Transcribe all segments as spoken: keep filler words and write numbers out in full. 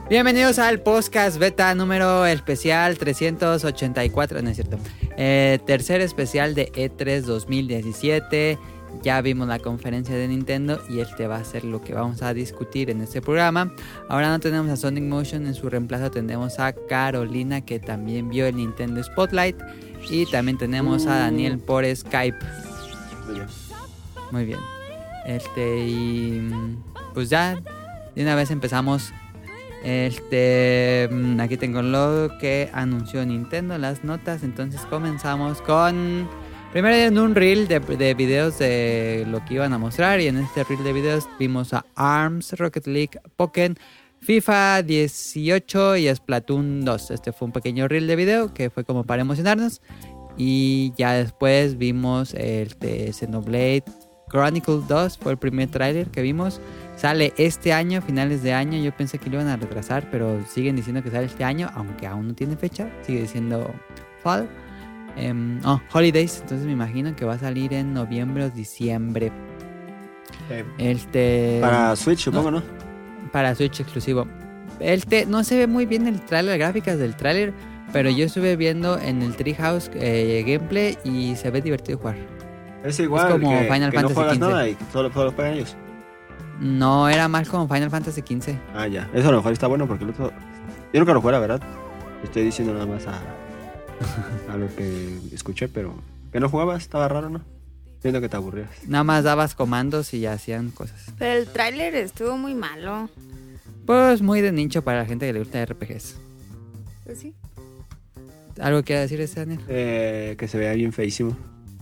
Bienvenidos al podcast beta número especial trescientos ochenta y cuatro, no es cierto, eh, tercer especial de E tres dos mil diecisiete. Ya vimos la conferencia de Nintendo y este va a ser lo que vamos a discutir en este programa. Ahora no tenemos a Sonic Motion, en su reemplazo tenemos a Carolina, que también vio el Nintendo Spotlight, y también tenemos a Daniel por Skype. Muy bien. Muy bien. Este, y pues ya de una vez empezamos. Este, aquí tengo lo que anunció Nintendo, las notas. Entonces comenzamos con, primero en un reel de, de videos de lo que iban a mostrar. Y en este reel de videos vimos a ARMS, Rocket League, Pokémon, FIFA dieciocho y Splatoon dos. Este fue un pequeño reel de video que fue como para emocionarnos. Y ya después vimos el de Xenoblade Chronicles dos, fue el primer tráiler que vimos. Sale este año, finales de año. Yo pensé que lo iban a retrasar, pero siguen diciendo que sale este año, aunque aún no tiene fecha. Sigue diciendo Fall. Um, oh, Holidays. Entonces me imagino que va a salir en noviembre o diciembre. Eh, Este. para Switch, supongo, ¿no? Para Switch exclusivo. Este, no se ve muy bien el tráiler, las gráficas del tráiler, pero yo estuve viendo en el Treehouse eh, gameplay y se ve divertido jugar. Es igual, es como que, Final que Fantasy no juegas quince. nada y que solo, solo juegan ellos. No, era más como Final Fantasy quince. Ah, ya. Eso a lo mejor está bueno porque el otro... Yo nunca lo jugué, la verdad. Estoy diciendo nada más a, a lo que escuché, pero... Que no jugabas, estaba raro, ¿no? Siento que te aburrías. Nada más dabas comandos y ya hacían cosas. Pero el tráiler estuvo muy malo. Pues muy de nicho para la gente que le gusta R P Gs. Pues sí. ¿Algo que decir ese, Daniel? Eh, que se vea bien feísimo.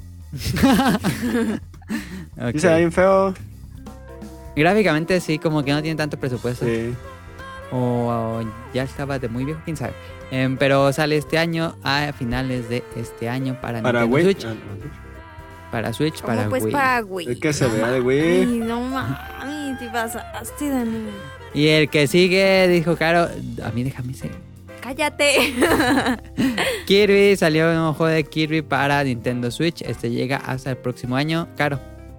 Okay. Sí, se ve bien feo. Gráficamente sí, como que no tiene tanto presupuesto. Sí. O, o ya estaba de muy viejo, quién sabe. Em, pero sale este año, a finales de este año para, Para Nintendo Wii. Switch. Ah, no. Para Switch, ¿Cómo para pues Wii. para Wii? Es que se No vea de mames, Wii. No mames, te pasaste, Dani. Y el que sigue, dijo Caro, a mí déjame ser. Cállate. Kirby, salió un nuevo juego de Kirby para Nintendo Switch. Este llega hasta el próximo año. Caro.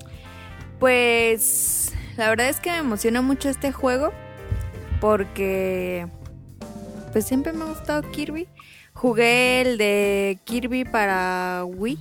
Pues la verdad es que me emociona mucho este juego porque pues siempre me ha gustado Kirby. Jugué el de Kirby para Wii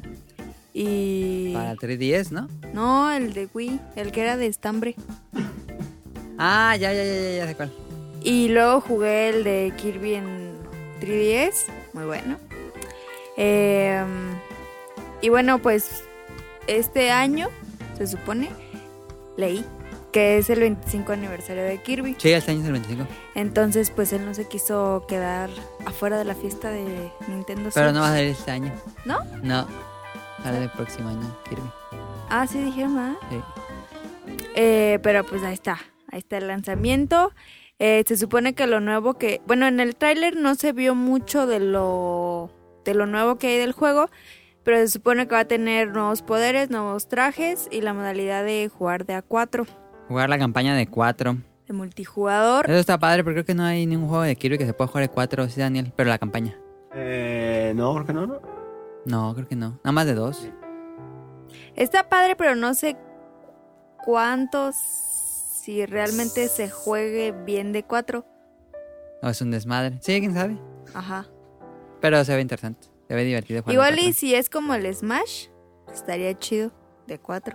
y Para tres D S, ¿no? no, el de Wii, el que era de estambre. Ah, ya, ya, ya, ya, ya sé cuál. Y luego jugué el de Kirby en tres D S, muy bueno. Eh, y bueno, pues este año se supone, leí que es el veinticinco aniversario de Kirby. Sí, este año es el veinticinco. Entonces pues él no se quiso quedar afuera de la fiesta de Nintendo Pero Switch. no va a salir este año. ¿No? No. Sale el próximo año, Kirby. Ah, sí dijeron, ¿verdad? Sí. Eh, pero pues ahí está, ahí está el lanzamiento. Eh, se supone que lo nuevo que... Bueno, en el tráiler no se vio mucho de lo, de lo nuevo que hay del juego, pero se supone que va a tener nuevos poderes, nuevos trajes y la modalidad de jugar de a cuatro. Jugar la campaña de cuatro. De multijugador. Eso está padre, porque creo que no hay ningún juego de Kirby que se pueda jugar de cuatro, sí, Daniel. Pero la campaña. Eh, no, ¿por qué no? no? No, creo que no. Nada más de dos. Está padre, pero no sé cuántos... Si realmente se juegue bien de cuatro. O es un desmadre. Sí, quién sabe. Ajá. Pero se ve interesante. Se ve divertido jugar. Igual de y cuatro. si es como el Smash, estaría chido de cuatro.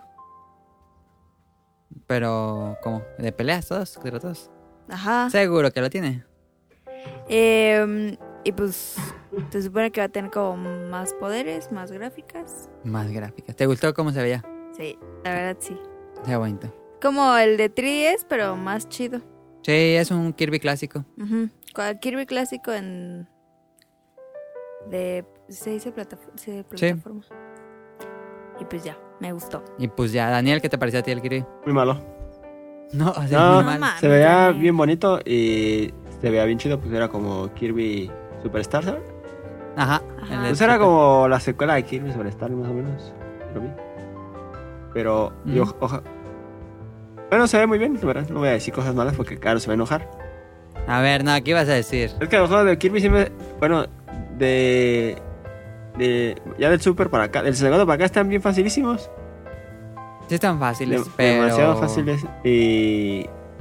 Pero, ¿cómo? ¿De peleas todos? ¿De todos? Ajá. Seguro que lo tiene. Eh, y pues se supone que va a tener como más poderes, más gráficas. Más gráficas. ¿Te gustó cómo se veía? Sí, la verdad sí. Se ve bonito. Como el de tres D S, pero más chido. Sí, es un Kirby clásico. Uh-huh. Con el Kirby clásico en... De... Se dice plataf- sí, plataforma. Sí. Y pues ya, me gustó. Y pues ya, Daniel, ¿qué te pareció a ti el Kirby? Muy malo. No, o sea, No, muy mal. mames, se veía Daniel. bien bonito y se veía bien chido, pues era como Kirby Superstar, ¿sabes? Ajá. Ajá. el de Pues era Super- como la secuela de Kirby Superstar, más o menos. Lo vi. Pero, Mm. yo, oja... Bueno, se ve muy bien, la verdad. No voy a decir cosas malas porque, claro, se va a enojar. A ver, no, ¿qué ibas a decir? Es que los juegos de Kirby siempre... Bueno, de... de ya del Super para acá, del segundo para acá están bien facilísimos. Sí están fáciles, De- pero... Demasiado fáciles. Y...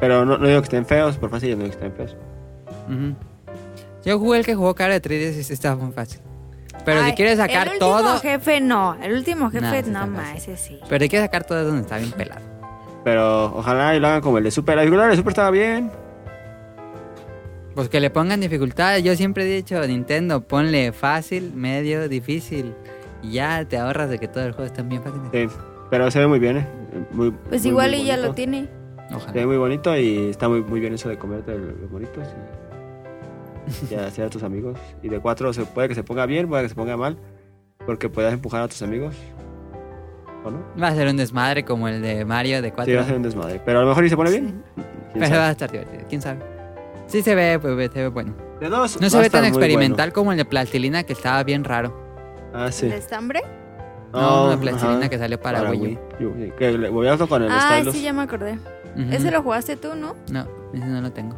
Pero no, no digo que estén feos, por fácil no digo que estén feos. Uh-huh. Yo jugué el que jugó cara de tres D y sí estaba muy fácil. Pero Ay, si quieres sacar el todo... El último jefe no, el último jefe Nah, ese no está más, fácil. ese sí. Pero si quieres sacar todo es donde está bien pelado. Pero ojalá y lo hagan como el de Super. La dificultad de Super estaba bien. Pues que le pongan dificultad. Yo siempre he dicho, Nintendo, ponle fácil, medio, difícil. Y ya te ahorras de que todo el juego esté bien fácil. Sí, pero se ve muy bien, ¿eh? Muy, Pues muy, igual muy y ya bonito. lo tiene. Se ve Ojalá. muy bonito y está muy, muy bien eso de comerte los monitos. Y ya hacer a tus amigos. Y de cuatro se puede que se ponga bien, puede que se ponga mal. Porque puedes empujar a tus amigos. ¿O no? Va a ser un desmadre como el de Mario de cuatro. Sí, va a ser un desmadre. Pero a lo mejor y se pone bien. ¿Quién Pero sabe? va a estar divertido, quién sabe. Sí se ve, pues se ve bueno. De dos, No se va a ve estar tan muy experimental como el de Plastilina, que estaba bien raro. bueno. Ah, sí. ¿El estambre? No, Oh, la plastilina ajá. que salió para Wii U. U. Sí, que le voy a hacer con el Ah, stylus. sí, ya me acordé. Ujú. Ese lo jugaste tú, ¿no? No, ese no lo tengo.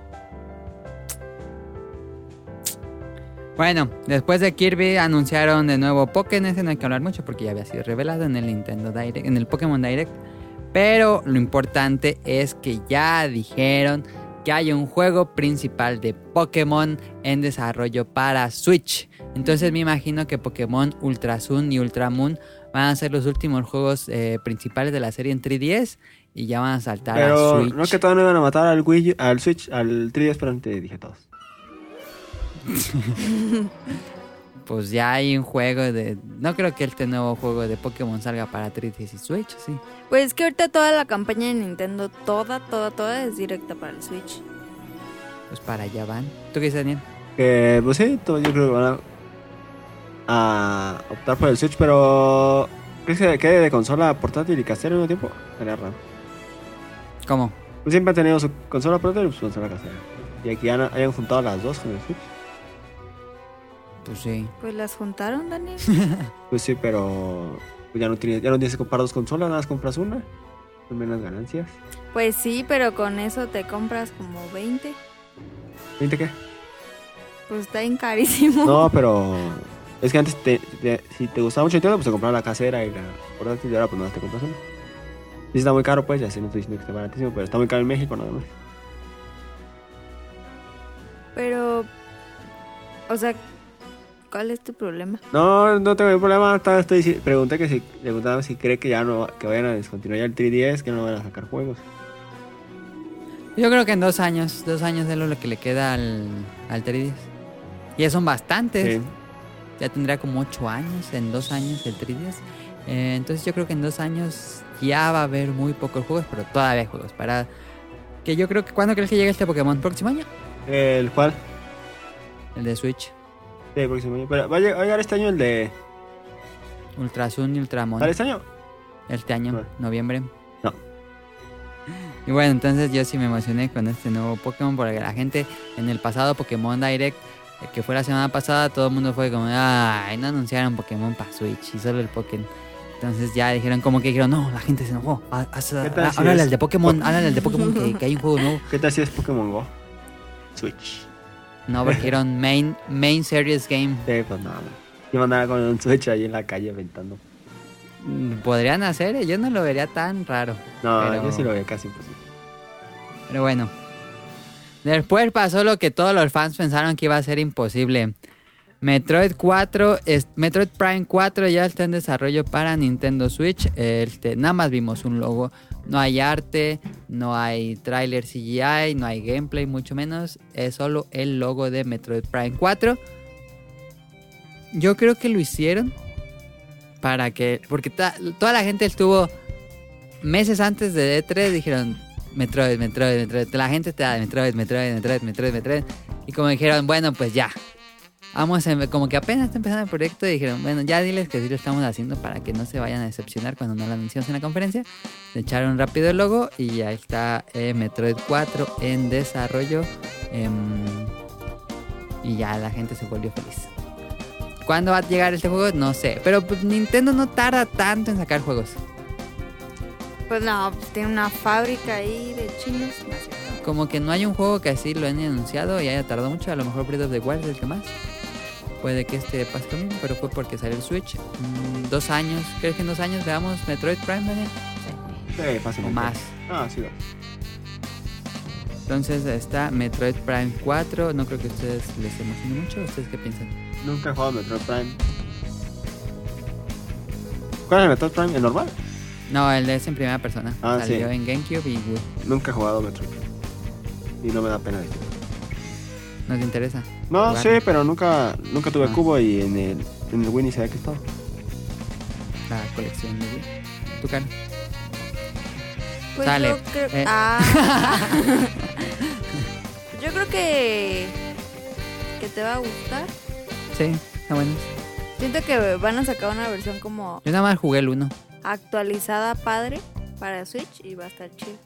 Bueno, después de Kirby anunciaron de nuevo Pokémon. Ese no hay que hablar mucho porque ya había sido revelado en el Nintendo Direct, en el Pokémon Direct. Pero lo importante es que ya dijeron que hay un juego principal de Pokémon en desarrollo para Switch. Entonces me imagino que Pokémon Ultra Sun y Ultra Moon van a ser los últimos juegos eh, principales de la serie en tres D S y ya van a saltar Pero a Switch. no que todavía no iban a matar al Wii, U- al Switch, al tres D S, pero te dije todos. Pues ya hay un juego de... No creo que este nuevo juego de Pokémon salga para tres D S y Switch, sí. Pues que ahorita toda la campaña de Nintendo, toda, toda, toda es directa para el Switch. Pues para allá van. ¿Tú qué dices, Daniel? Que, pues sí, todo- yo creo que van a, a optar por el Switch, pero ¿crees que quede de consola portátil y casera al mismo tiempo? Sería raro. ¿Cómo? Pues siempre han tenido su consola portátil y su consola casera. Y aquí han, hayan juntado las dos con el Switch. Pues sí. Pues las juntaron, Daniel. Pues sí, pero pues ya no tienes, ya no tienes que comprar dos consolas, nada más compras una. Son menos ganancias. Pues sí, pero con eso te compras como veinte. ¿veinte qué? Pues está bien carísimo. No, pero es que antes te, te- si te gustaba mucho Nintendo, pues te compraba la casera y la portátil y ahora pues nada, te compras una. Sí está muy caro pues, ya sé, no estoy diciendo que esté baratísimo, pero está muy caro en México nada más. Pero, o sea, ¿cuál es tu problema? No, no tengo ningún problema, estaba- estoy, dici- pregunté que si, preguntaba si cree que ya no, que vayan a descontinuar ya el tres D S, que no van a sacar juegos. Yo creo que en dos años. Dos años es lo que le queda al, al tres D S. Y ya son bastantes. Sí. Ya tendrá como ocho años. En dos años el tres D S. Eh, entonces yo creo que en dos años ya va a haber muy pocos juegos. Pero todavía hay juegos para... Que yo creo que... ¿Cuándo crees que llegue este Pokémon? ¿Próximo año? ¿El cual? El de Switch. Sí, el próximo año. Pero va a lleg- va a llegar este año el de... Ultra Sun y Ultramon. ¿Para este año? Este año, No. noviembre. No. Y bueno, entonces yo sí me emocioné con este nuevo Pokémon porque la gente en el pasado Pokémon Direct, eh, que fue la semana pasada, todo el mundo fue como, ay, no anunciaron Pokémon para Switch y solo el Pokémon. Entonces ya dijeron, como que dijeron, no, la gente se enojó. Haz- haz- ¿Qué tal si Háblale es al de Pokémon, po- háblale al de Pokémon que, que hay un juego nuevo. ¿Qué tal si es Pokémon Go? Switch. No, porque dijeron main, main Serious Game. Sí, pues nada. Iba a andar con un Switch ahí en la calle aventando. Mm, Podrían hacer, eh, yo no lo vería tan raro. No, Pero- yo sí lo veo casi imposible. Pero bueno. Después pasó lo que todos los fans pensaron que iba a ser imposible. Metroid cuatro, es- Metroid Prime cuatro ya está en desarrollo para Nintendo Switch. Este, nada más vimos un logo. No hay arte, no hay tráiler C G I, no hay gameplay, mucho menos. Es solo el logo de Metroid Prime cuatro. Yo creo que lo hicieron para que... Porque ta- toda la gente estuvo meses antes de E tres, dijeron Metroid, Metroid, Metroid. La gente está de Metroid, Metroid, Metroid, Metroid, Metroid. Y como dijeron, bueno, pues ya. Vamos, a- como que apenas está empezando el proyecto y dijeron, bueno, ya diles que sí lo estamos haciendo para que no se vayan a decepcionar cuando no lo anunciamos en la conferencia. Le echaron rápido el logo y ahí está eh, Metroid cuatro en desarrollo. em, y ya la gente se volvió feliz. ¿Cuándo va a llegar este juego? No sé. Pero pues, Nintendo no tarda tanto en sacar juegos. Pues no, pues tiene una fábrica ahí de chinos. No sé. Como que no hay un juego que así lo han anunciado y haya tardado mucho. A lo mejor Breath of the Wild es el que más. Puede que este pase lo mismo, pero fue porque salió el Switch. Mm, dos años. ¿Crees que en dos años veamos Metroid Prime, Daniel? Sí, fácilmente. O más. Ah, sí. lo- Entonces está Metroid Prime cuatro. No creo que a ustedes les emocione mucho. ¿Ustedes qué piensan? Nunca he jugado Metroid Prime. ¿Cuál es el Metroid Prime? ¿El normal? No, el es en primera persona. Ah, Salió sí. en GameCube y Wii. Nunca he jugado Metroid Prime. Y no me da pena decirlo. ¿No te interesa? No, Jugar. sí, pero nunca, nunca tuve Ah. cubo y en el, en el Wii ni sabía que estaba. La colección de Wii. ¿Tu cara? Pues Sale. yo creo... Eh. Ah. Yo creo que... Que te va a gustar. Sí, está bueno. Siento que van a sacar una versión como Yo nada más jugué el uno. actualizada padre para Switch y va a estar chido.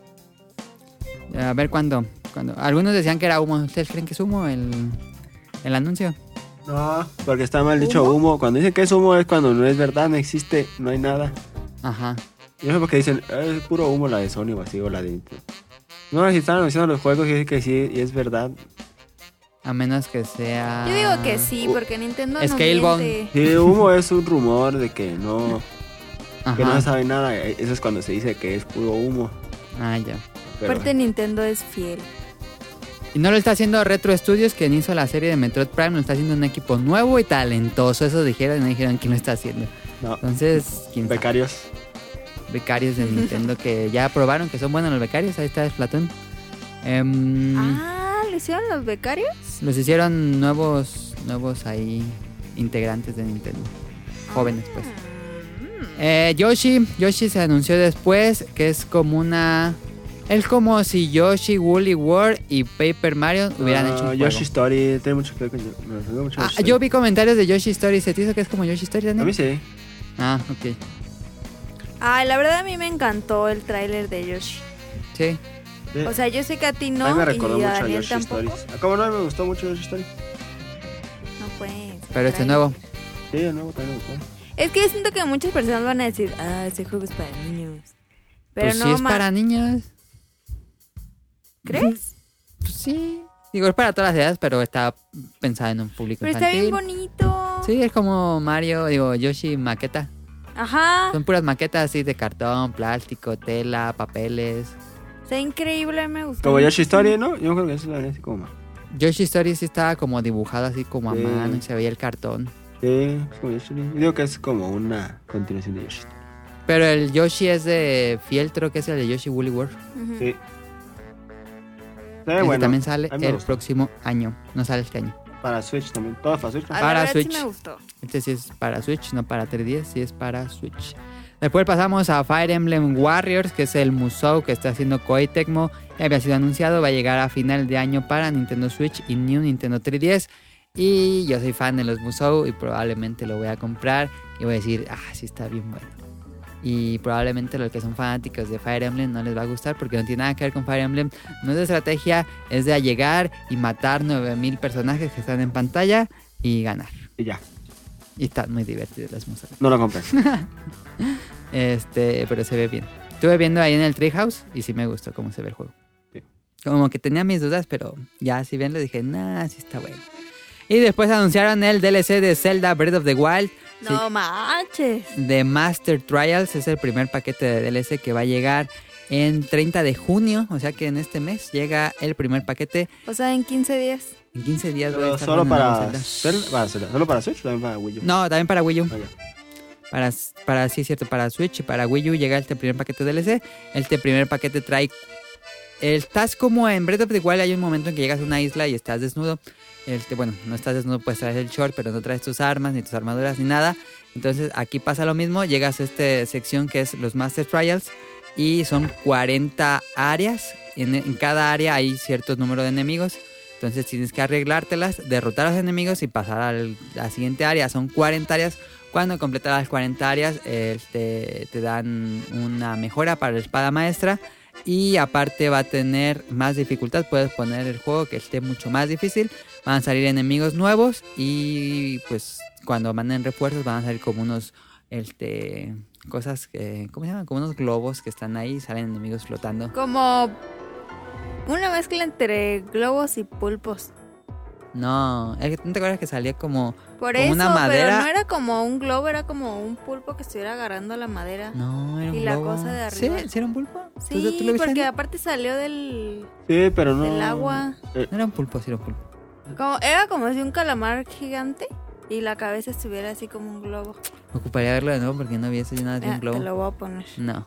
A ver cuándo. cuándo. Algunos decían que era humo. ¿Ustedes creen que es humo el, el anuncio? No, porque está mal dicho ¿Humo? humo. Cuando dicen que es humo es cuando no es verdad, no existe, no hay nada. Ajá. Yo no sé por qué dicen, "Eh, es puro humo la de Sony o así, o la de Nintendo". No, si están anunciando los juegos y dicen que sí, y es verdad. A menos que sea... Yo digo que sí, porque Nintendo no Scalebound. miente. Sí, humo es un rumor de que no, que no Ajá. se sabe nada. Eso es cuando se dice que es puro humo. Ah, ya. Pero, Aparte Nintendo es fiel. Y no lo está haciendo Retro Studios, quien hizo la serie de Metroid Prime. Lo está haciendo un equipo nuevo y talentoso. Eso dijeron y no dijeron quién lo está haciendo. no, Entonces, quién sabe. becarios. Becarios de Nintendo que ya probaron que son buenos los becarios. Ahí está Splatoon. Em, Ah, ¿le hicieron los becarios? Los hicieron nuevos, nuevos ahí integrantes de Nintendo. Jóvenes, pues. Mm. Eh, Yoshi, Yoshi se anunció después que es como una... Es como si Yoshi, Woolly World y Paper Mario hubieran Ah, hecho un juego. Yoshi Story, tiene mucho que ver con yo. Me refiero mucho a Ah, Yoshi yo Story. vi comentarios de Yoshi Story. ¿Se te hizo que es como Yoshi Story, A Daniel? mí sí. Ah, ok. Ay, la verdad a mí me encantó el tráiler de Yoshi. Sí. Sí. O sea, yo sé que a ti a no mí me recordó y a mucho a Daniel Yoshi tampoco. Stories. ¿A cómo no? Me gustó mucho Yoshi Story. No pues. Pero este tráiler. nuevo. Sí, el nuevo también me gustó. Es que siento que muchas personas van a decir, ah, ese juego es para niños. Pero Pues no, sí es ma- para niños. ¿Crees? Pues sí. Digo, es para todas las edades, pero está pensado en un público Pero está infantil. bien bonito. Sí, es como Mario, digo, Yoshi maqueta. Ajá. Son puras maquetas así de cartón, plástico, tela, papeles. Está increíble, me gustó. Como Yoshi muchísimo. Story, ¿no? Yo creo que eso es así como. Yoshi Story sí estaba como dibujado así como a Sí. mano y se veía el cartón. Sí, es como Yoshi Story. Yo digo que es como una continuación de Yoshi Story. Pero el Yoshi es de fieltro, que es el de Yoshi Woolly World. Ujú. Sí. Sí, Ese bueno. también sale a mí me el gustó. próximo año. No sale este año. Para Switch también. Todo para Switch. ¿no? A Para la verdad Switch. sí me gustó. Este sí es para Switch, no para tres D S, sí es para Switch. Después pasamos a Fire Emblem Warriors, que es el Musou que está haciendo Koei Tecmo. Ya había sido anunciado, va a llegar a final de año para Nintendo Switch y New Nintendo tres D S. Y yo soy fan de los Musou y probablemente lo voy a comprar y voy a decir, ah, sí está bien bueno. Y probablemente los que son fanáticos de Fire Emblem no les va a gustar porque no tiene nada que ver con Fire Emblem. No es de estrategia, es de llegar y matar nueve mil personajes que están en pantalla y ganar. Y ya. Y están muy divertidos los Musou. No lo compré. Este, pero se ve bien. Estuve viendo ahí en el Treehouse y sí me gustó cómo se ve el juego. Sí. Como que tenía mis dudas, pero ya si bien lo dije, nah, sí está bueno. Y después anunciaron el D L C de Zelda Breath of the Wild. No manches. De Master Trials, es el primer paquete de D L C que va a llegar en treinta de junio, o sea que en este mes llega el primer paquete. O sea, en quince días. En quince días voy a Pero estar solo jugando para, Zelda. Zelda, para Zelda. ¿Solo para Switch o también para Wii U? No, también para Wii U. Ah, ya. Para, para, sí, es cierto, para Switch y para Wii U llega este primer paquete de D L C. Este primer paquete trae... Estás como en Breath of the Wild, hay un momento en que llegas a una isla y estás desnudo. Este, bueno, no estás desnudo, puedes traer el short, pero no traes tus armas, ni tus armaduras, ni nada. Entonces aquí pasa lo mismo, llegas a esta sección que es los Master Trials y son cuarenta áreas. En, en cada área hay cierto número de enemigos. Entonces tienes que arreglártelas, derrotar a los enemigos y pasar a la siguiente área. Son cuarenta áreas. Cuando completas las cuarenta áreas, este, te dan una mejora para la espada maestra. Y aparte va a tener más dificultad. Puedes poner el juego que esté mucho más difícil. Van a salir enemigos nuevos. Y pues cuando manden refuerzos van a salir como unos... Este, cosas que... ¿Cómo se llaman? Como unos globos que están ahí. Salen enemigos flotando. Como una mezcla entre globos y pulpos. No, es que ¿no te acuerdas que salía como Por como eso, una madera. pero no era como un globo, era como un pulpo que estuviera agarrando la madera. No, era un Y la globo. cosa de arriba. ¿Sí? ¿Sí era un pulpo? Sí, ¿Tú- tú lo viste, porque no? aparte salió del, Sí, pero no. del agua. Eh, No era un pulpo, sí era un pulpo. Como, era como si un calamar gigante y la cabeza estuviera así como un globo. Me ocuparía verlo de nuevo porque no vi ese nada de Mira, un globo. te lo voy a poner. No.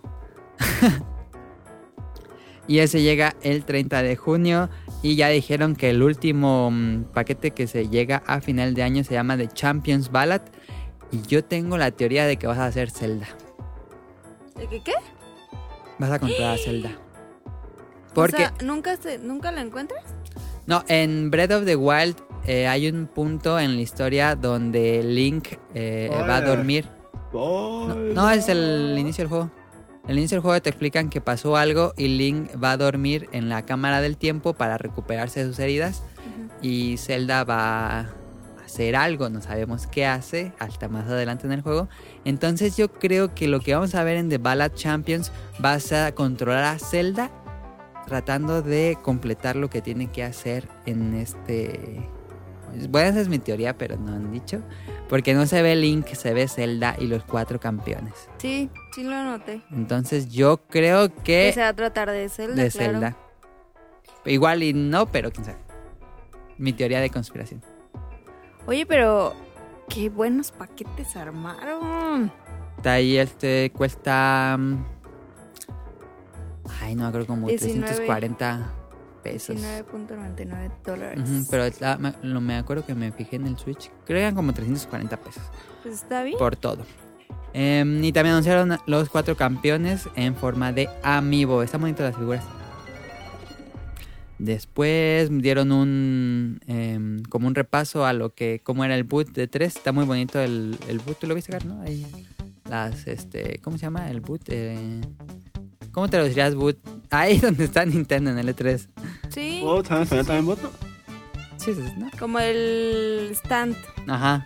Y ese llega el treinta de junio. Y ya dijeron que el último mm, paquete que se llega a final de año se llama The Champions Ballad. Y yo tengo la teoría de que vas a hacer Zelda. ¿De qué qué? Vas a comprar a Zelda. Porque, O sea, ¿nunca, se, ¿nunca la encuentras? no, en Breath of the Wild eh, hay un punto en la historia donde Link eh, va a Hola. dormir. No, no, es el inicio del juego. El inicio del juego te explican que pasó algo y Link va a dormir en la cámara del tiempo para recuperarse de sus heridas. Ujú. Y Zelda va a hacer algo, no sabemos qué hace hasta más adelante en el juego. Entonces yo creo que lo que vamos a ver en The Ballad Champions vas a controlar a Zelda tratando de completar lo que tiene que hacer en este... Bueno, esa es mi teoría, pero no han dicho. Porque no se ve Link, se ve Zelda y los cuatro campeones. Sí, sí lo noté. Entonces yo creo que... Que se va a tratar de Zelda, de claro. Zelda. Igual y no, pero quién sabe. Mi teoría de conspiración. Oye, pero qué buenos paquetes armaron. Está ahí, este cuesta... mm, Ay, no, creo como diecinueve. trescientos cuarenta pesos. diecinueve punto noventa y nueve dólares. Ujú, pero la- me, lo- me acuerdo que me fijé en el Switch. Creo que eran como trescientos cuarenta pesos Pues está bien. por todo. Em, y también anunciaron los cuatro campeones en forma de amiibo. Están bonitas las figuras. Después dieron un em, como un repaso a lo que cómo era el boot de tres. Está muy bonito el, el boot. ¿Tú lo viste, Carlos? ¿No? Ahí las este ¿cómo se llama el boot? Eh, ¿Cómo te lo dirías boot? Ahí donde está Nintendo en el E tres. Sí, Oh, ¿sabes español también voto? Sí, sí, ¿no? como el stand. Ajá.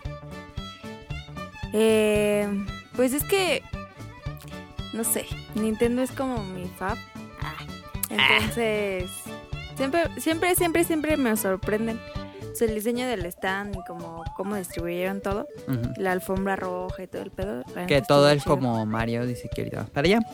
Eh, pues es que, no sé, Nintendo es como mi fab. Ah, entonces, siempre, siempre, siempre, siempre me sorprenden. O sea, el diseño del stand y como cómo distribuyeron todo. Ujú. La alfombra roja y todo el pedo. la Que neta todo estuvo es chido. como Mario, dice que ahorita vamos para allá.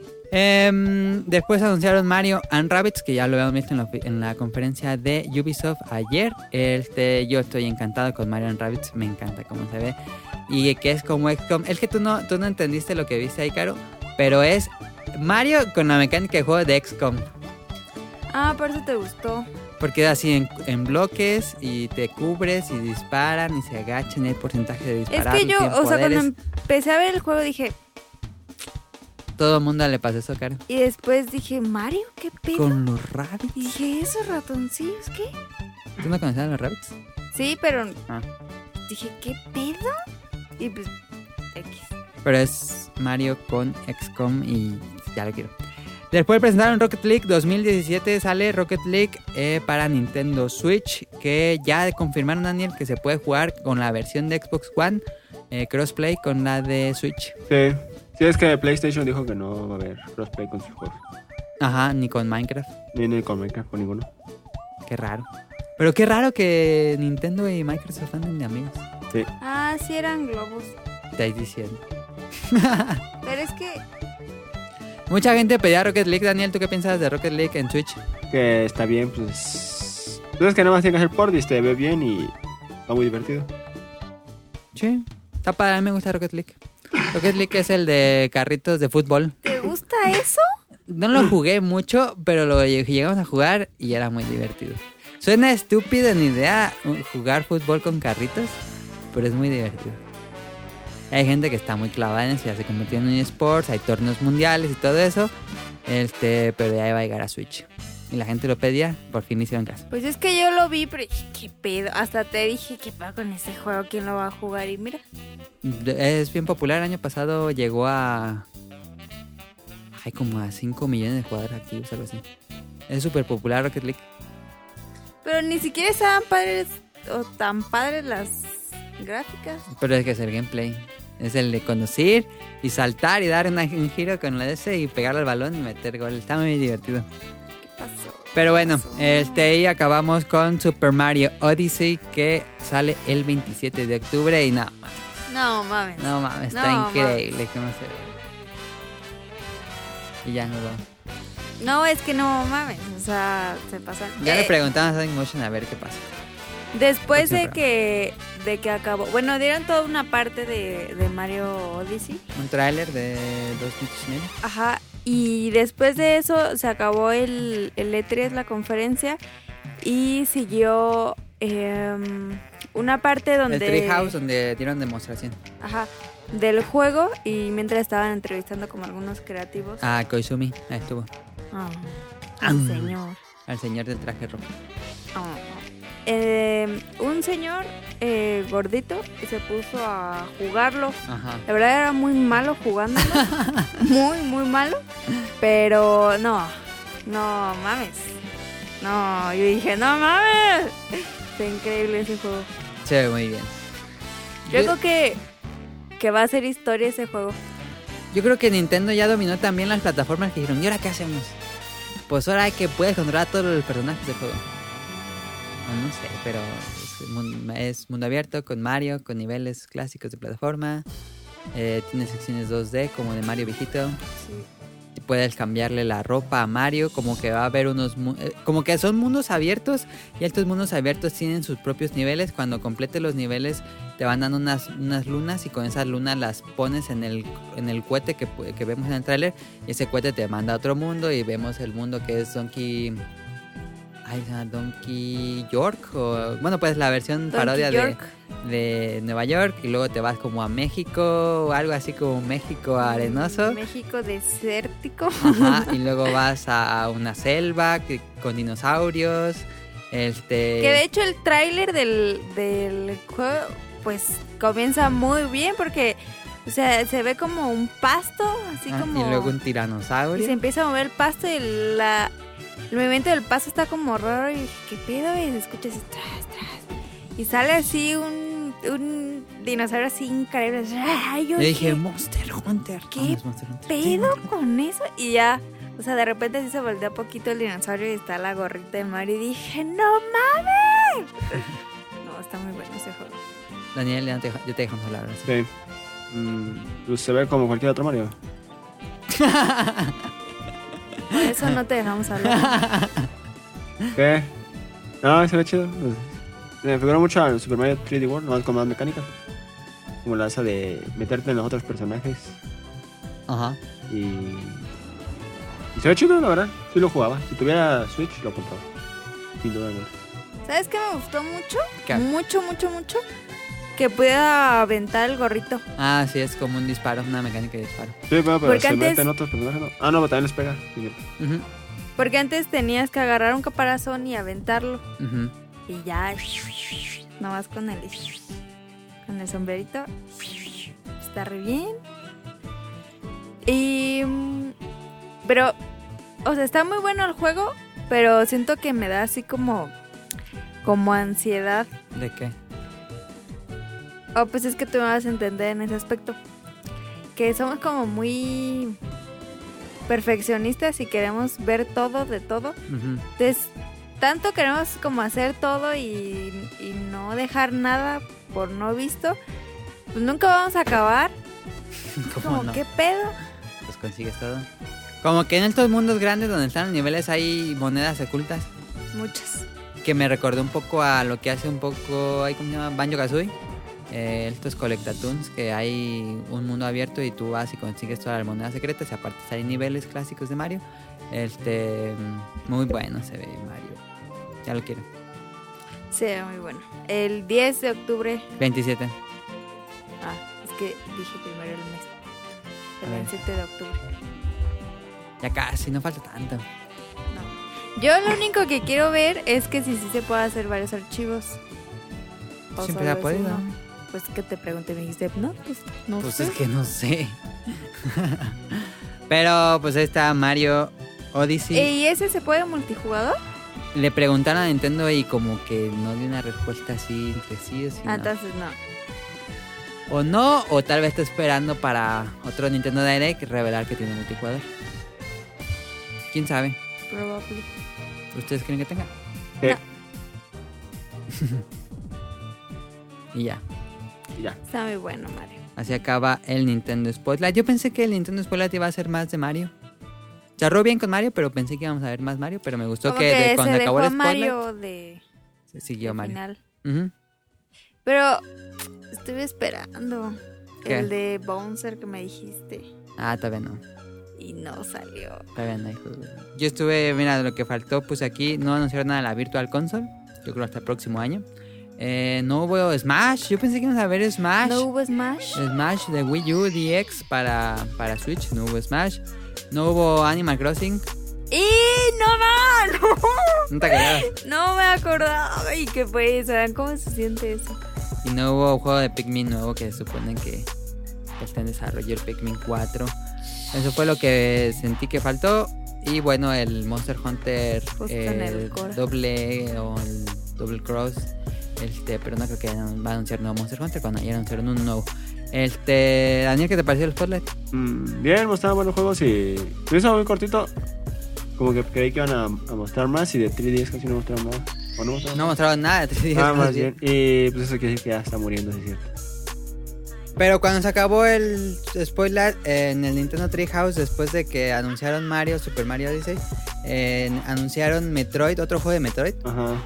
Em, después anunciaron Mario and Rabbids, que ya lo habíamos visto en la, en la conferencia de Ubisoft ayer. Este, yo estoy encantado con Mario and Rabbids, me encanta cómo se ve. Y que es como X COM. Es que tú no, tú no entendiste lo que viste ahí, Caro, pero es Mario con la mecánica de juego de X COM. Ah, por eso te gustó. Porque es así en, en bloques y te cubres y disparan y se agachan y hay porcentaje de Es disparar. que y yo, tienen o sea, cuando poderes. empecé a ver el juego dije, Todo el mundo le pasó eso, Caro. y después dije, Mario, ¿qué pedo? Con los Rabbids. Y dije, ¿esos ratoncillos qué? ¿Tú no conocías a los Rabbids? Sí, pero Ah. dije, ¿qué pedo? Y pues, X. Pero es Mario con X COM y ya lo quiero. Después presentaron Rocket League dos mil diecisiete. Sale Rocket League eh, para Nintendo Switch. Que ya confirmaron, Daniel, que se puede jugar con la versión de Xbox One. Eh, crossplay con la de Switch. Sí. Sí, es que PlayStation dijo que no va a haber crossplay con sus juegos. Ajá, ni con Minecraft. Ni ni con Minecraft, con ninguno. Qué raro. Pero qué raro que Nintendo y Microsoft anden de amigos. Sí. Ah, sí eran globos. Te estoy diciendo. Pero es que, Mucha gente pedía Rocket League. Daniel, ¿tú qué piensas de Rocket League en Switch? Que está bien, pues. Entonces que nada más tienes que hacer port y se ve bien y está muy divertido. Sí. Está padre, a mí me gusta Rocket League. Rocket League es el de carritos de fútbol. ¿te gusta eso? No lo jugué mucho, pero lo lle- llegamos a jugar y era muy divertido. Suena estúpido ni idea uh, jugar fútbol con carritos, pero es muy divertido. Hay gente que está muy clavada en eso, ya se convirtió en un eSports, hay torneos mundiales y todo eso, este, pero ya va a llegar a Switch. Y la gente lo pedía, por fin hicieron caso. Pues es que yo lo vi, pero dije, ¿qué pedo? Hasta te dije, ¿qué pedo con ese juego? ¿Quién lo va a jugar? Y mira, De- Es bien popular, el año pasado llegó a... Hay como a cinco millones de jugadores activos, algo así. Es súper popular Rocket League. pero ni siquiera estaban padres o tan padres las gráficas. Pero es que es el gameplay. Es el de conducir y saltar y dar una- un giro con la D S y pegarle al balón y meter gol. Está muy divertido. ¿Qué pasó? Pero bueno, este y acabamos con Super Mario Odyssey, que sale el veintisiete de octubre y no, No mames. no mames, está No, increíble que no se ve. Y ya no lo... No, es que no mames, o sea, se pasan. Ya Eh, le preguntamos a Dailymotion a ver qué pasa. Después de Próximo que de que acabó, bueno, dieron toda una parte de, de Mario Odyssey. Un tráiler de dos minutos y medio. Ajá. Y después de eso se acabó el, el E tres, la conferencia, y siguió eh, una parte donde... El Treehouse, donde dieron demostración. Ajá, del juego, y mientras estaban entrevistando como algunos creativos. Ah, Koizumi, ahí estuvo. Ah, Ah. el señor. Al señor del traje rojo. Ah. Eh, un señor eh, gordito se puso a jugarlo. Ajá. La verdad era muy malo jugándolo. Muy, muy malo. Pero no, no mames. No, yo dije, no mames. Está increíble ese juego. Se ve muy bien. Yo Yo, creo que, que va a ser historia ese juego. yo creo que Nintendo ya dominó también las plataformas que dijeron, ¿y ahora qué hacemos? Pues ahora hay que puedes controlar a todos los personajes del juego. No, no sé, pero es, mun- es mundo abierto con Mario, con niveles clásicos de plataforma. Eh, tiene secciones dos D como de Mario viejito. Sí. Puedes cambiarle la ropa a Mario, como que va a haber unos... mu- eh, como que son mundos abiertos y estos mundos abiertos tienen sus propios niveles. Cuando completes los niveles te van dando unas, unas lunas y con esas lunas las pones en el, en el cohete que, pu- que vemos en el tráiler y ese cohete te manda a otro mundo y vemos el mundo que es Donkey... Ay, se llama Donkey York o... Bueno, pues la versión Donkey parodia de, York. de Nueva York y luego te vas como a México o algo así como México arenoso. México desértico. Ajá, y luego vas a una selva que- con dinosaurios. Este. Que de hecho el tráiler del, del juego pues comienza muy bien porque, o sea, se ve como un pasto, así ah, como... Y luego un y tiranosaurio. se empieza a mover el pasto y la, el movimiento del pasto está como raro y dije, ¿qué pedo? Y se escucha así, tras, tras. Y sale así un, un dinosaurio así increíble. Ay, yo Yo dije, dije, Monster Hunter. ¿Qué Ah, no es Monster Hunter. pedo con eso? Y ya, o sea, de repente así se voltea poquito el dinosaurio y está la gorrita de Mario y dije, ¡no mames! No, está muy bueno ese juego. Daniel, ya te, dejo- ya te dejamos hablar. ahora sí. Sí. Mm, pues se ve como cualquier otro Mario. Por eso no te dejamos hablar. ¿Qué? No, se ve chido. Pues, me figuró mucho al Super Mario tres D World, nomás con más mecánicas. Como la esa de meterte en los otros personajes. Ajá. Y... y se ve chido, la verdad. Sí lo jugaba. Si tuviera Switch, lo compraba. Sin duda alguna. ¿Sabes qué me gustó mucho? ¿Qué? Mucho, mucho, mucho. Que pueda aventar el gorrito. Ah, sí, es como un disparo, una mecánica de disparo. Sí, pero, pero Porque se antes- mete en otros personajes, ¿no? Ah, no, pero también les pega. Sí, Ujú, Porque antes tenías que agarrar un caparazón y aventarlo. ujú. Y ya. Nomás con el. Con el sombrerito. Está re bien. Y. mm, Pero. O sea, está muy bueno el juego. Pero siento que me da así como. Como ansiedad. ¿De qué? Oh, pues es que tú me vas a entender en ese aspecto. Que somos como muy perfeccionistas y queremos ver todo de todo. Ujú. Entonces, tanto queremos como hacer todo y, y no dejar nada por no visto. Pues nunca vamos a acabar. ¿Cómo Como, no? ¿qué pedo? Pues consigues todo. Como que en estos mundos grandes donde están los niveles hay monedas ocultas. Muchas. Que me recordó un poco a lo que hace un poco, ¿cómo se llama? Banjo-Kazooie. Eh, estos Collectatoons, que hay un mundo abierto y tú vas y consigues todas las monedas secretas. Y aparte hay niveles clásicos de Mario. Este, muy bueno se ve Mario. Ya lo quiero. Sí, muy bueno. El diez de octubre. veintisiete. Ah, es que dije primero el mes. A El ver. veintisiete de octubre. Ya casi, no falta tanto. No. Yo lo único que quiero ver es que si sí se puede hacer varios archivos. O Siempre solo se ha es podido. uno. Pues que te pregunté y me dijiste, no, pues no Pues sé. es que no sé. Pero pues ahí está Mario Odyssey. ¿Y ese se puede multijugador? Le preguntaron a Nintendo y como que no dio una respuesta así entre sí o sí, Ah, no. entonces no. O no, o tal vez está esperando para otro Nintendo Direct revelar que tiene multijugador. ¿Quién sabe? Probably. ¿Ustedes creen que tenga? Sí. Y ya. Y ya. Está muy bueno, Mario. Así acaba el Nintendo Spotlight. Yo pensé que el Nintendo Spotlight iba a ser más de Mario. Cerró bien con Mario, pero pensé que íbamos a ver más Mario. Pero me gustó Como que, que de- se cuando acabó el dejó Spotlight Mario de, se siguió de Mario. final. Ujú. Pero estuve esperando ¿Qué? el de Bouncer que me dijiste Ah, todavía no. y no salió. Todavía no hay juego. Yo estuve, mira, lo que faltó, pues aquí no anunciaron nada de la Virtual Console. Yo creo hasta el próximo año. Eh, no hubo Smash. Yo pensé que íbamos a ver Smash. ¿No hubo Smash? Smash de Wii U D X para, para Switch. No hubo Smash. No hubo Animal Crossing. ¡Y no no! No te acuerdas. No me acordaba. Y que pues, ¿saben cómo se siente eso? Y no hubo juego de Pikmin nuevo que se supone que está en desarrollo, el Pikmin cuatro. Eso fue lo que sentí que faltó. Y bueno, el Monster Hunter Justo en el el core. doble o el Double Cross. Este, pero no creo que va a anunciar nuevo Monster Hunter cuando ya anunciaron un nuevo. Este, Daniel, ¿qué te pareció el Spotlight? Mm, bien, mostraban buenos juegos y... Lo hizo muy cortito. Como que creí que iban a, a mostrar más y de tres D S casi no mostraron nada. ¿O no mostraron No mostraron nada de tres D S. Ah, más bien. Y pues eso quiere decir que ya está muriendo, sí es cierto. Pero cuando se acabó el Spotlight en el Nintendo Treehouse, después de que anunciaron Mario, Super Mario Odyssey, eh, anunciaron Metroid, otro juego de Metroid. Ajá.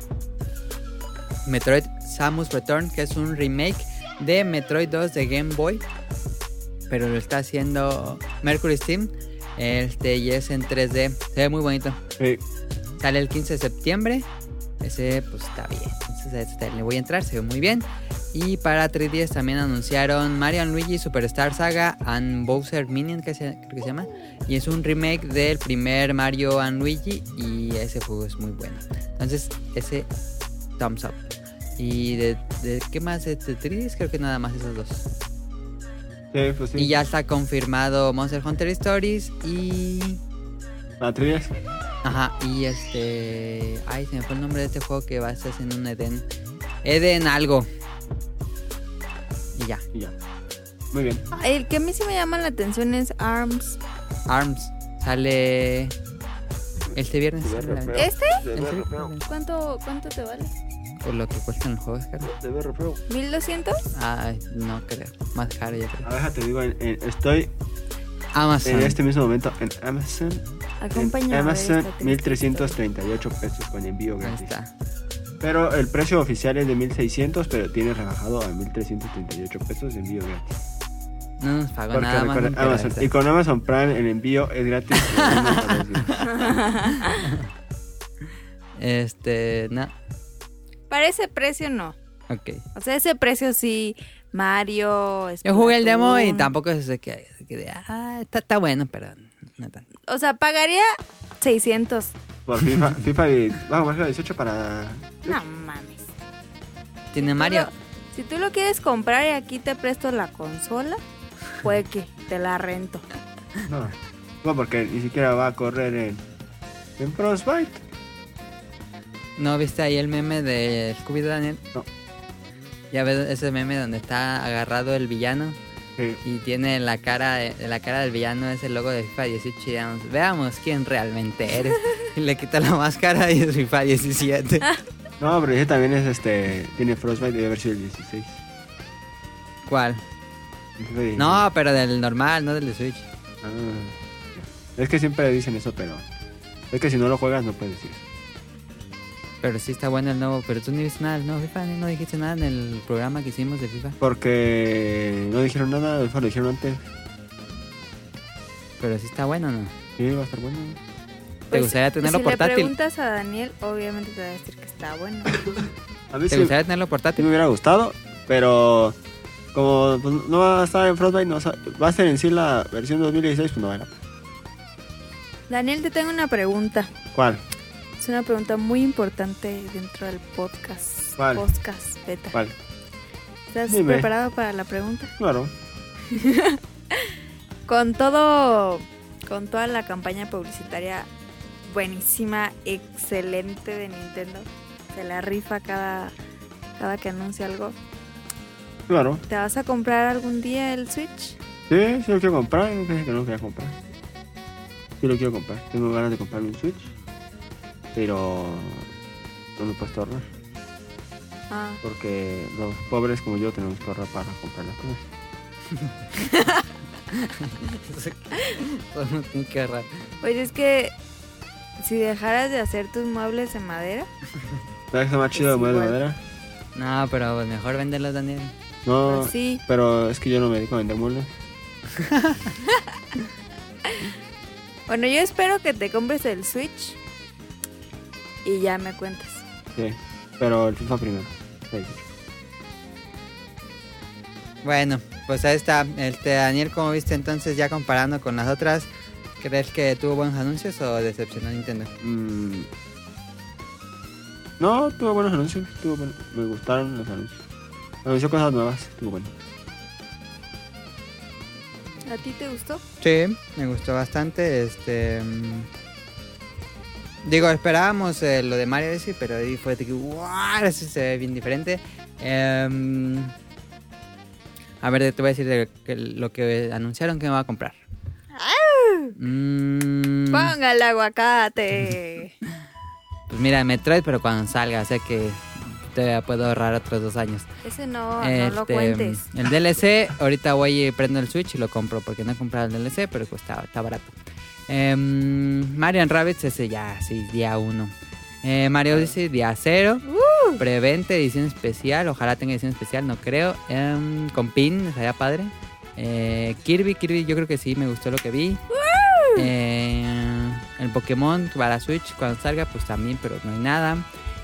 Metroid Samus Return, que es un remake de Metroid dos de Game Boy, pero lo está haciendo Mercury Steam, este, y es en tres D, se ve muy bonito. Sí. Sale el quince de septiembre, ese pues está bien, entonces este, le voy a entrar, se ve muy bien. Y para tres D S también anunciaron Mario and Luigi Superstar Saga and Bowser Minion, que se, creo que se llama, y es un remake del primer Mario and Luigi, y ese juego es muy bueno, entonces ese thumbs up. Y de, de ¿qué más? De, de tres D S creo que nada más esos dos. Sí, pues sí. Y ya está confirmado Monster Hunter Stories y... ¿La tres D S? Ajá, y este... Ay, se me fue el nombre de este juego que va a estar en un Eden. Eden algo. Y ya. Y ya. Muy bien. El que a mí sí me llama la atención es ARMS. ARMS sale este viernes. Se ve sale la- re feo. ¿Este? Se ve ¿En re serio? feo. ¿Cuánto, cuánto te vale? Por lo que cuestan los juegos, caro. Se ve re feo. ¿mil doscientos? Ay, no creo. Más caro yo creo. A ver, déjate digo, en- en- estoy Amazon. en este mismo momento en Amazon. Acompáñame. En a ver Amazon, esta triste mil trescientos historia. treinta y ocho pesos con envío Ahí gratis. está. Pero el precio oficial es de mil seiscientos, pero tiene rebajado a mil trescientos treinta y ocho pesos de envío gratis. No nos pagó Porque nada más. recuerda, Amazon. Y con Amazon Prime el envío es gratis. por uno a dos días. Este, no. Para ese precio no. Ok. O sea, ese precio sí, Mario... Yo jugué el demo y Splatoon. tampoco es de que, de que de, ah, está, está bueno, pero no tanto. O sea, pagaría seiscientos. Por FIFA, FIFA y, vamos, FIFA dieciocho para... No mames. Tiene Mario. Si tú lo quieres comprar y aquí te presto la consola, puede que te la rento. No, no, porque ni siquiera va a correr en, en Frostbite. ¿No viste ahí el meme de Scooby Daniel? No. Ya ves ese meme donde está agarrado el villano Sí. y tiene la cara de, de la cara del villano es el logo de FIFA dieciocho y digamos, veamos quién realmente eres. Y le quita la máscara y es FIFA diecisiete. No, pero ese también es este. Tiene Frostbite y debe haber sido el dieciséis. ¿Cuál? El FIFA dieciséis. No, pero del normal, no del de Switch. Ah, es que siempre dicen eso, pero. Es que si no lo juegas, no puedes decir eso. Pero sí está bueno el nuevo, pero tú no viste nada del nuevo FIFA, ni no dijiste nada en el programa que hicimos de FIFA. Porque no dijeron nada, FIFA lo dijeron antes. Pero sí está bueno, ¿no? Sí, va a estar bueno. ¿Te Pues, gustaría tenerlo si portátil? le preguntas a Daniel, obviamente te va a decir que está bueno. A mí ¿Te sí, gustaría tenerlo sí portátil? me hubiera gustado, pero. Como pues, no va a estar en Frostbite, no, sa- va a ser en sí la versión dos mil dieciséis, pues no vale la pena. Daniel, te tengo una pregunta. ¿Cuál? Es una pregunta muy importante dentro del podcast. ¿Cuál? Podcast beta. ¿Cuál? ¿Estás Dime. preparado para la pregunta? Claro. Con todo, con toda la campaña publicitaria buenísima, excelente de Nintendo, se la rifa cada, cada que anuncia algo. Claro. ¿Te vas a comprar algún día el Switch? Sí, sí lo quiero comprar. No dije que no lo quería comprar. Sí lo quiero comprar. Tengo ganas de comprarme un Switch. pero no me he puesto a ahorrar. Ah. Porque los pobres como yo tenemos que ahorrar para comprar las cosas. Todo no tiene que agarrar. Pues es que si dejaras de hacer tus muebles de madera, ¿Sabes qué más chido de Es mueble de igual. madera? No, pero pues mejor venderlos, Daniel. No, pues sí. pero es que yo no me dedico a vender muebles. Bueno, yo espero que te compres el Switch y ya me cuentas. Sí, pero el FIFA primero. Sí. Bueno, pues ahí está. Este, Daniel, ¿cómo viste entonces ya comparando con las otras? ¿Crees que tuvo buenos anuncios o decepcionó a Nintendo? Mm. No, tuvo buenos anuncios. Tuvo buen- Me gustaron los anuncios. Anunció cosas nuevas. Estuvo bueno. ¿A ti te gustó? Sí, me gustó bastante. Este. mm, Digo, esperábamos eh, lo de Mario Odyssey, pero ahí fue de que ¡guau! Eso se ve bien diferente. Em, a ver, te voy a decir de que- lo que anunciaron que me va a comprar. Mm, Ponga el aguacate. pues mira, Metroid, pero cuando salga, sé que todavía puedo ahorrar otros dos años. Ese no, no lo Este, cuentes. El D L C, ahorita voy y prendo el Switch y lo compro porque no he comprado el D L C, pero pues está, está barato. Em, Mario and Rabbids, ese ya, sí, día uno. Eh, Mario Odyssey, día cero. Uh. Prevente, edición especial. Ojalá tenga edición especial, no creo. Em, con pin, estaría padre. Eh, Kirby, Kirby, yo creo que sí, me gustó lo que vi. Eh, el Pokémon para Switch, cuando salga, pues también, pero no hay nada.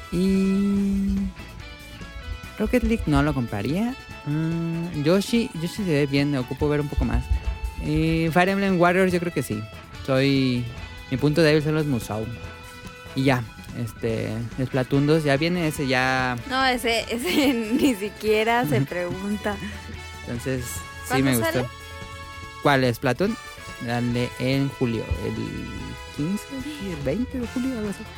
Y. Rocket League no lo compraría. Mm, Yoshi, Yoshi se ve bien, me ocupo ver un poco más. Y Fire Emblem Warriors, yo creo que sí. Soy. Mi punto débil son los Musou. Y ya, este. Splatoon dos ya viene, ese ya. No, ese, ese ni siquiera se pregunta. Entonces, sí ¿Cuándo me gustó. sale? ¿Cuál es Splatoon? Dale en julio, el quince, el veinte de julio, algo así.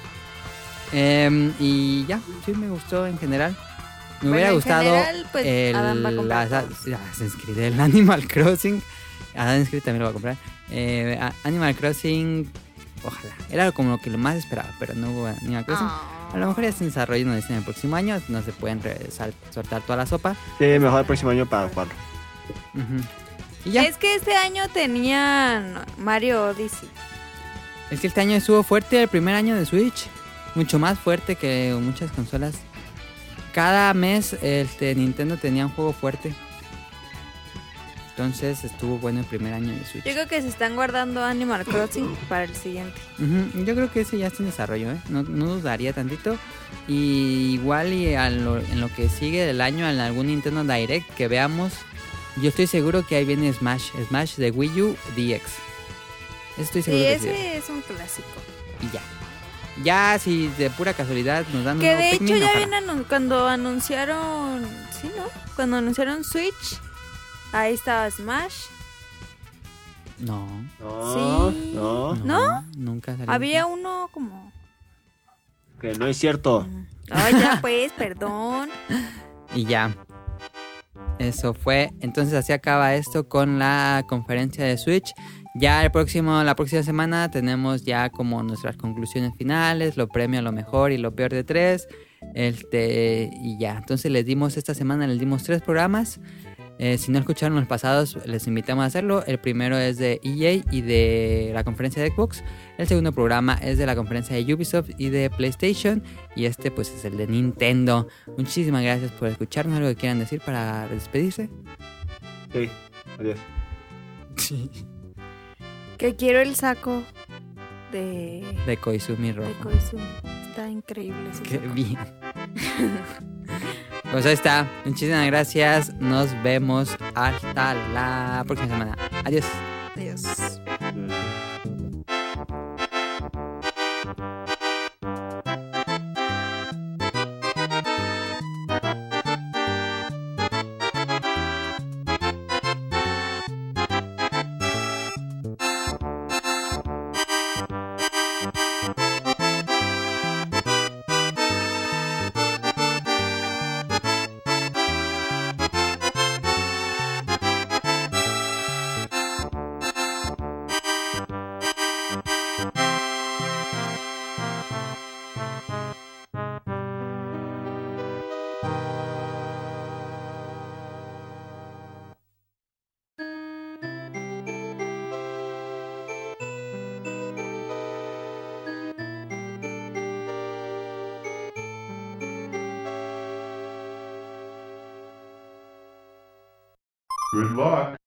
Em, y ya, sí me gustó en general. Me Bueno, hubiera en gustado general, pues, el Adam va a comprar Asa- todos. Assassin's Creed, el Animal Crossing. Assassin's Creed también lo va a comprar. Eh, a- Animal Crossing, ojalá. Era como lo que lo más esperaba, pero no hubo Animal Crossing. Ah. A lo mejor ya se desarrolla no dicen el próximo año, no se pueden re- sal- soltar toda la sopa. Sí, mejor el próximo año para jugarlo. Ujú. Y ya. Es que este año tenían Mario Odyssey. Es que este año estuvo fuerte, el primer año de Switch. Mucho más fuerte que muchas consolas. Cada mes este, Nintendo tenía un juego fuerte. Entonces estuvo bueno el primer año de Switch. Yo creo que se están guardando Animal Crossing para el siguiente. Ujú, yo creo que ese ya está en desarrollo, ¿eh? No, no dudaría tantito. Y igual y a lo- en lo que sigue del año, en algún Nintendo Direct que veamos, yo estoy seguro que ahí viene Smash. Smash de Wii U D X. Estoy seguro Sí, que sí. ese es un clásico. Y ya. Ya, si de pura casualidad nos dan un Que nuevo de hecho Pikmin, ya ojalá. viene anun- cuando anunciaron, sí, ¿no? Cuando anunciaron Switch, ahí estaba Smash. No. No, Sí. no, ¿No? Nunca salió. Había uno como... que no es cierto. Ay, ya pues, perdón. Y ya. Eso fue. Entonces así acaba esto con la conferencia de Switch. Ya el próximo, la próxima semana tenemos ya como nuestras conclusiones finales, lo premio a lo mejor y lo peor de tres. Este, y ya. Entonces les dimos esta semana, les dimos tres programas. Eh, si no escucharon los pasados, les invitamos a hacerlo. El primero es de E A y de la conferencia de Xbox. El segundo programa es de la conferencia de Ubisoft y de PlayStation. Y este pues es el de Nintendo. Muchísimas gracias por escucharnos. ¿Algo que quieran decir para despedirse? Sí, adiós. Que quiero el saco de, De Koizumi de Rojo. Koizumi. Está increíble ese Qué saco. bien. Pues ahí está. Muchísimas gracias. Nos vemos hasta la próxima semana. Adiós. Adiós. Good luck.